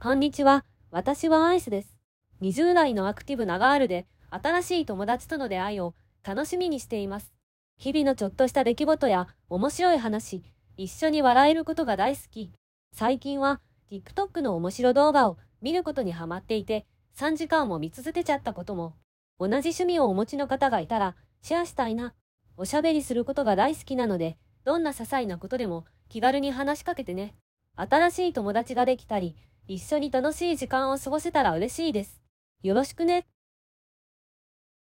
こんにちは。私はアイスです。20代のアクティブなガールで、新しい友達との出会いを楽しみにしています。日々のちょっとした出来事や面白い話、一緒に笑えることが大好き。最近は TikTok の面白動画を見ることにハマっていて、3時間も見続けちゃったことも。同じ趣味をお持ちの方がいたらシェアしたいな。おしゃべりすることが大好きなので、どんな些細なことでも気軽に話しかけてね。新しい友達ができたり、一緒に楽しい時間を過ごせたら嬉しいです。よろしくね。